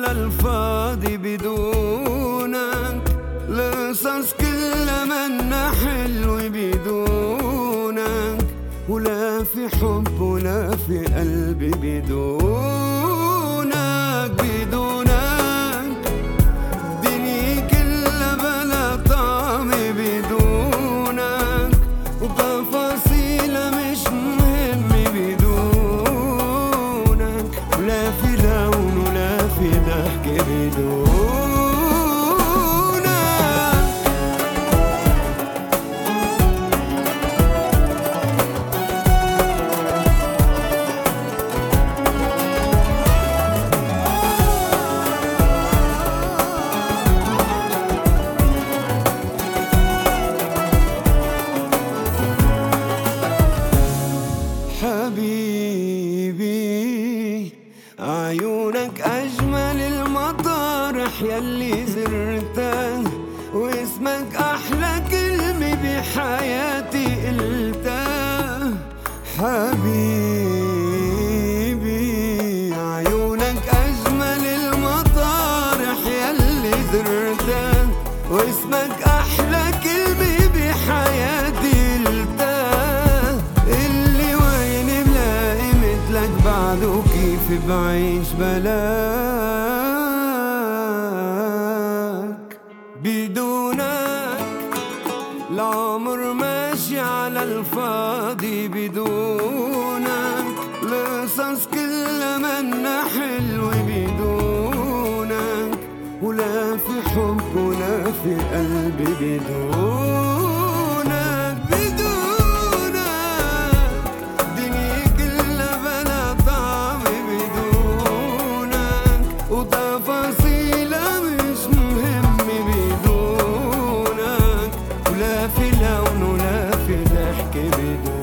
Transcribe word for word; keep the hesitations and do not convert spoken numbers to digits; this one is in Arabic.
على الفاضي بدونك، لصص كل منا حلو بدونك، ولا في حب ولا في قلبي بدونك. بدونك الدنيا كلها بلا طعم بدونك، وتفاصيلها مش مهم بدونك، ولا في لون ولا في ضحك بدونك. حبيبي عيونك أجمل المطارح يلي زرتها، واسمك أحلى كلمة بحياتي قلتها. حبيبي عيونك أجمل المطارح يلي زرتها، واسمك أحلى كلمة بحياتي قلتها. اللي وين ملاقي مثلك بعده، كيف بعيش بلاك. بدونك العمر ماشي على الفاضي بدونك، لصص كل منا حلو بدونك، ولا في حب ولا في قلبي بدونك. بدونك الدنيا كلها بلا طعم بدونك، وتفاصيلها مش مهم بدونك، ولا في لون ولا في ضحك بدونك.